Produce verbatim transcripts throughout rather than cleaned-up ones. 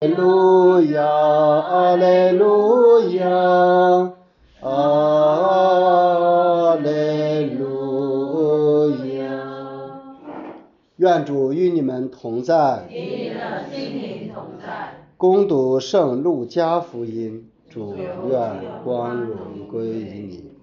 哈利路亚，阿利路亚，阿利路亚。愿主与你们同在， 与你的心灵同在。 恭读圣路加福音，主愿光荣归于你。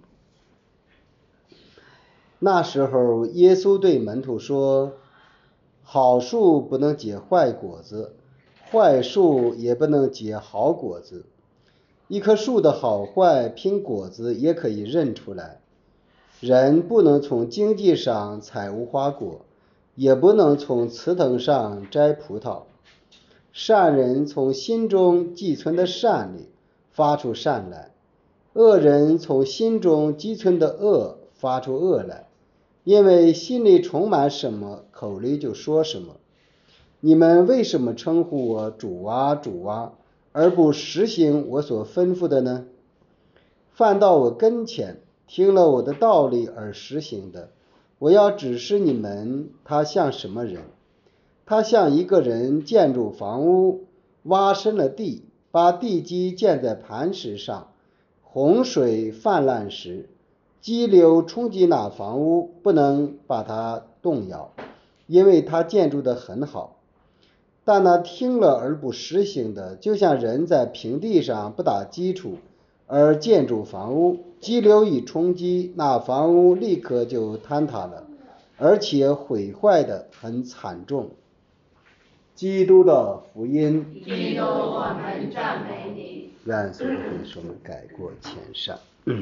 那时候，耶稣对门徒说：好树不能结坏果子，坏树也不能结好果子。一棵树的好坏，凭果子也可以认出来。人不能从荆棘上采无花果，也不能从刺藤上摘葡萄。善人从心中寄存的善里发出善来，恶人从心中寄存的恶发出恶来。因为心里充满什么，口里就说什么。你们为什么称呼我主啊主啊，而不实行我所吩咐的呢？犯到我跟前，听了我的道理而实行的，我要指示你们，他像什么人？他像一个人建筑房屋，挖深了地，把地基建在磐石上。洪水泛滥时，激流冲击那房屋，不能把它动摇，因为它建筑得很好。但那听了而不实行的，就像人在平地上不打基础而建筑房屋，激流一冲击，那房屋立刻就坍塌了，而且毁坏得很惨重。基督的福音。 基督，我们赞美你。 愿所有的我们改过迁善。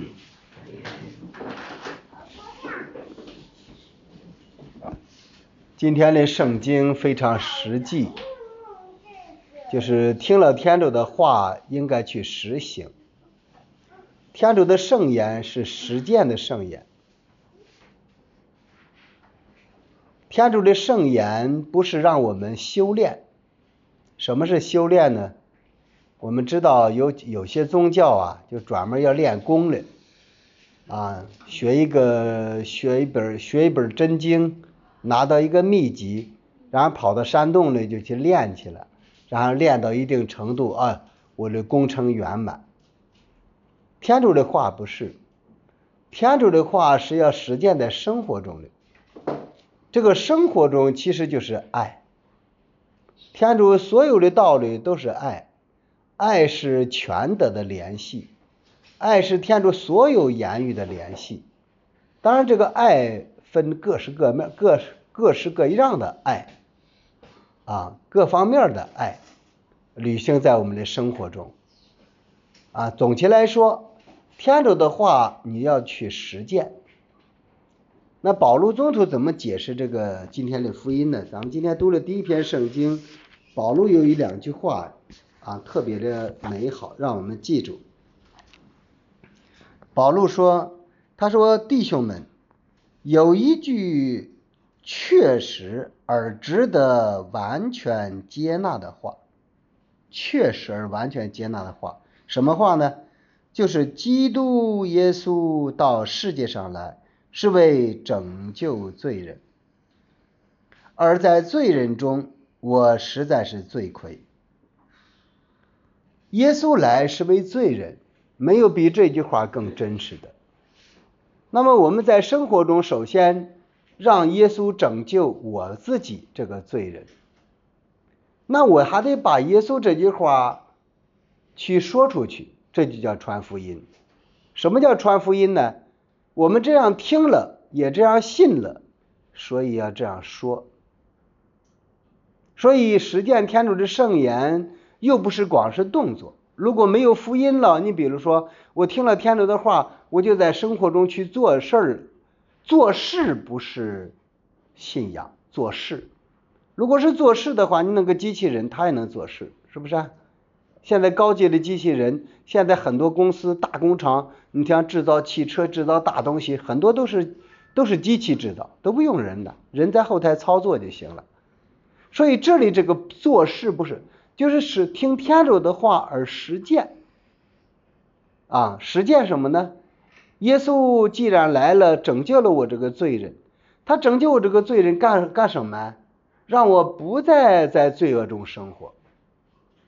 今天的圣经非常实际，就是听了天主的话应该去实行。天主的圣言是实践的圣言。天主的圣言不是让我们修炼。什么是修炼呢？我们知道有有些宗教啊，就专门要练功的啊，学一个学一本学一本真经，拿到一个秘籍，然后跑到山洞里就去练去了，然后练到一定程度啊，我的功成圆满。天主的话不是，天主的话是要实践在生活中的。这个生活中其实就是爱。天主所有的道理都是爱，爱是全德的联系，爱是天主所有言语的联系。当然这个爱分各式各面各各式各样的爱啊，各方面的爱履行在我们的生活中啊。总体来说，天主的话你要去实践。那保禄宗徒怎么解释这个今天的福音呢？咱们今天读了第一篇圣经，保禄有一两句话啊，特别的美好，让我们记住。保禄说，他说弟兄们，有一句确实而值得完全接纳的话，确实而完全接纳的话，什么话呢？就是基督耶稣到世界上来是为拯救罪人，而在罪人中我实在是罪魁。耶稣来是为罪人，没有比这句话更真实的。那么我们在生活中首先让耶稣拯救我自己这个罪人，那我还得把耶稣这句话去说出去，这就叫传福音。什么叫传福音呢？我们这样听了也这样信了，所以要这样说。所以实践天主的圣言又不是光是动作。如果没有福音了，你比如说我听了天主的话，我就在生活中去做事儿，做事不是信仰，做事。如果是做事的话，你那个机器人它也能做事，是不是啊？现在高级的机器人，现在很多公司大工厂，你像制造汽车制造大东西，很多都是都是机器制造，都不用人的，人在后台操作就行了。所以这里这个做事不是，就是使听天主的话而实践啊，实践什么呢？耶稣既然来了，拯救了我这个罪人，他拯救我这个罪人干干什么？让我不再在罪恶中生活。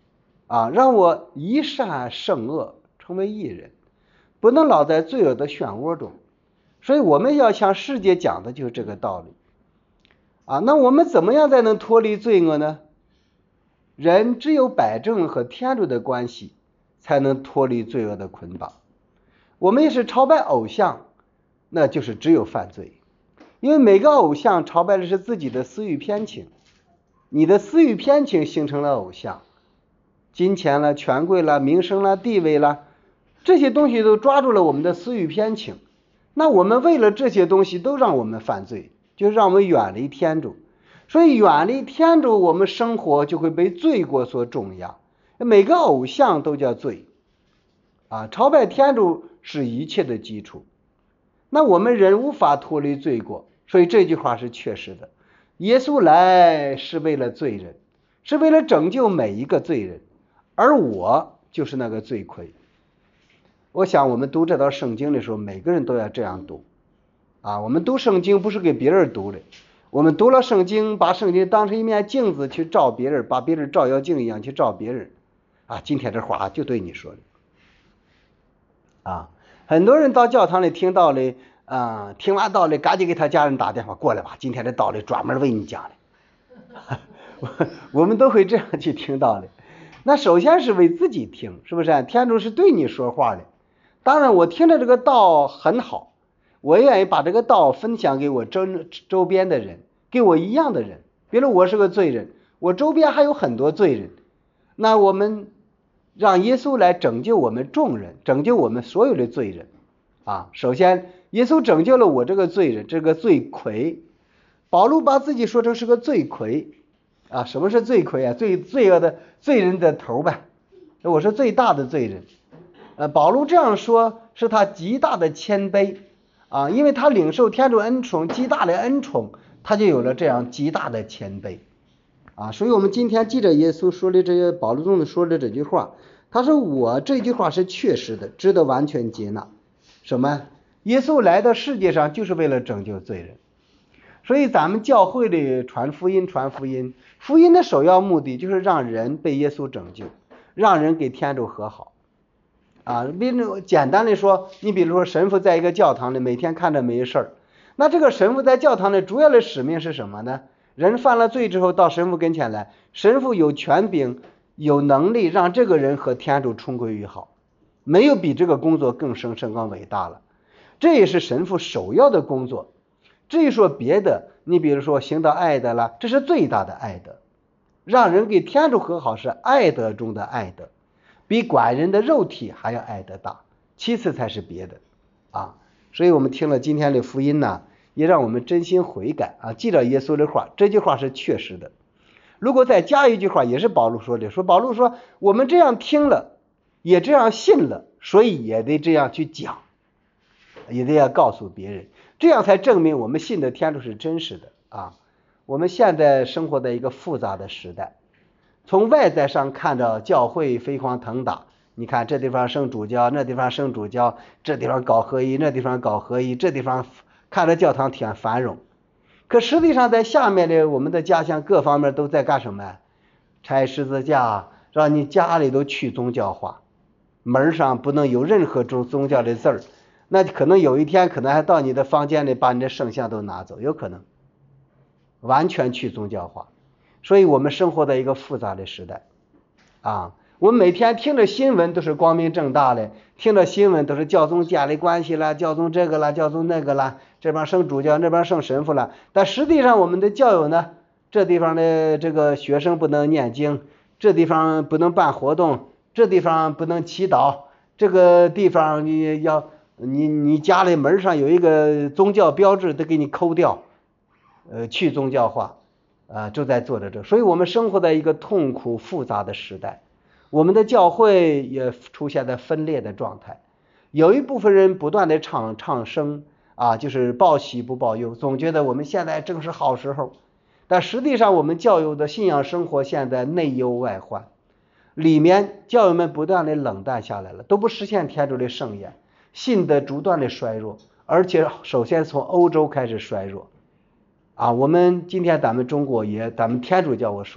啊，让我以善胜恶，成为义人，不能老在罪恶的漩涡中。所以我们要向世界讲的就是这个道理啊。那我们怎么样才能脱离罪恶呢？人只有摆正和天主的关系，才能脱离罪恶的捆绑。我们也是朝拜偶像，那就是只有犯罪。因为每个偶像朝拜的是自己的私欲偏情，你的私欲偏情形成了偶像，金钱了、权贵了、名声了、地位了，这些东西都抓住了我们的私欲偏情。那我们为了这些东西都让我们犯罪，就让我们远离天主。所以远离天主，我们生活就会被罪过所重压。每个偶像都叫罪啊，朝拜天主是一切的基础。那我们人无法脱离罪过，所以这句话是确实的。耶稣来是为了罪人，是为了拯救每一个罪人，而我就是那个罪魁。我想我们读这道圣经的时候，每个人都要这样读啊。我们读圣经不是给别人读的，我们读了圣经，把圣经当成一面镜子去照别人，把别人照妖镜一样去照别人啊。今天这话就对你说的啊。很多人到教堂里听道理啊，听完道理赶紧给他家人打电话过来吧，今天的道理专门为你讲的。我们都会这样去听道理。那首先是为自己听，是不是？天主是对你说话的。当然我听着这个道很好，我愿意把这个道分享给我周周边的人，给我一样的人。比如我是个罪人，我周边还有很多罪人，那我们让耶稣来拯救我们众人，拯救我们所有的罪人啊。首先耶稣拯救了我这个罪人，这个罪魁。保禄把自己说成是个罪魁啊。什么是罪魁啊？罪罪恶的罪人的头呗，我是最大的罪人。呃，保禄这样说是他极大的谦卑啊，因为他领受天主恩宠，极大的恩宠，他就有了这样极大的谦卑啊。所以我们今天记着耶稣说的这些，保禄中的说的这句话，他说我这句话是确实的，值得完全接纳。什么？耶稣来到世界上就是为了拯救罪人。所以咱们教会里传福音传福音，福音的首要目的就是让人被耶稣拯救，让人给天主和好啊。比如简单的说，你比如说神父在一个教堂里每天看着没事儿，那这个神父在教堂里主要的使命是什么呢？人犯了罪之后到神父跟前来，神父有权柄有能力让这个人和天主重归于好，没有比这个工作更神圣更伟大了。这也是神父首要的工作。至于说别的，你比如说行到爱德了，这是最大的爱德，让人给天主和好是爱德中的爱德，比管人的肉体还要爱德大，其次才是别的啊。所以我们听了今天的福音呢，也让我们真心悔改啊，记着耶稣的话，这句话是确实的。如果再加一句话，也是保禄说的，说保禄说我们这样听了，也这样信了，所以也得这样去讲，也得要告诉别人，这样才证明我们信的天主是真实的啊。我们现在生活在一个复杂的时代，从外在上看着教会飞黄腾达，你看这地方升主教，那地方升主教，这地方搞合一，那地方搞合一，这地方看着教堂挺繁荣。可实际上在下面的我们的家乡各方面都在干什么？拆十字架，让你家里都去宗教化，门上不能有任何宗宗教的字儿，那可能有一天可能还到你的房间里把你的圣像都拿走，有可能完全去宗教化。所以我们生活在一个复杂的时代啊。我们每天听着新闻都是光明正大的，听着新闻都是教宗建立关系了，教宗这个了，教宗那个了，这边升主教，那边升神父了。但实际上我们的教友呢，这地方的这个学生不能念经，这地方不能办活动，这地方不能祈祷，这个地方你要你你家里门上有一个宗教标志都给你抠掉，呃，去宗教化啊，就在做着这。所以我们生活在一个痛苦复杂的时代，我们的教会也出现在分裂的状态。有一部分人不断的唱唱声啊，就是报喜不报忧，总觉得我们现在正是好时候。但实际上我们教友的信仰生活现在内忧外患，里面教友们不断的冷淡下来了，都不实现天主的圣言，信德不断的衰弱，而且首先从欧洲开始衰弱啊。我们今天咱们中国也咱们天主教我说，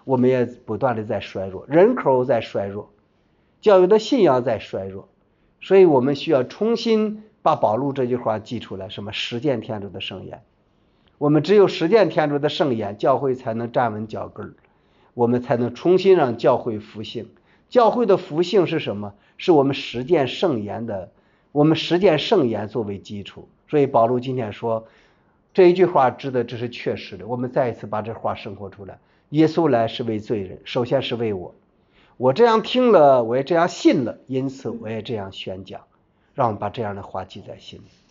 我们也不断的在衰弱，人口在衰弱，教育的信仰在衰弱，所以我们需要重新把保禄这句话记出来，什么实践天主的圣言。我们只有实践天主的圣言，教会才能站稳脚跟，我们才能重新让教会复兴。教会的复兴是什么？是我们实践圣言的，我们实践圣言作为基础。所以保禄今天说这一句话指的这是确实的，我们再一次把这话生活出来。耶稣来是为罪人，首先是为我，我这样听了，我也这样信了，因此我也这样宣讲。让我们把这样的话记在心里。